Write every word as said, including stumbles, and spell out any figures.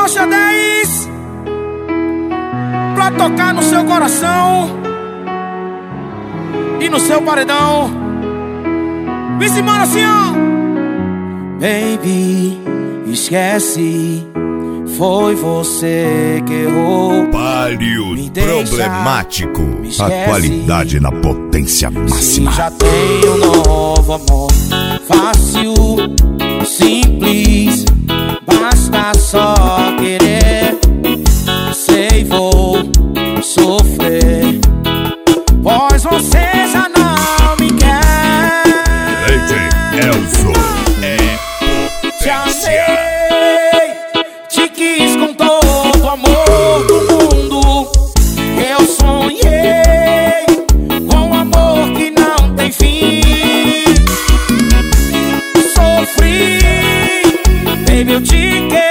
Rocha dez pra tocar no seu coração e no seu paredão. Vem-se embora assim, ó. Baby, esquece, foi você que errou. Palio problemático. A qualidade na potência máxima. Se já tem um novo amor, fácil, simples, basta só querer. Sei, vou sofrer, pois você já não me quer. Leite Elzo é potência. Te amei, te quis com todo o amor do mundo. Eu sonhei com um amor que não tem fim. Sofri, baby, eu te quero.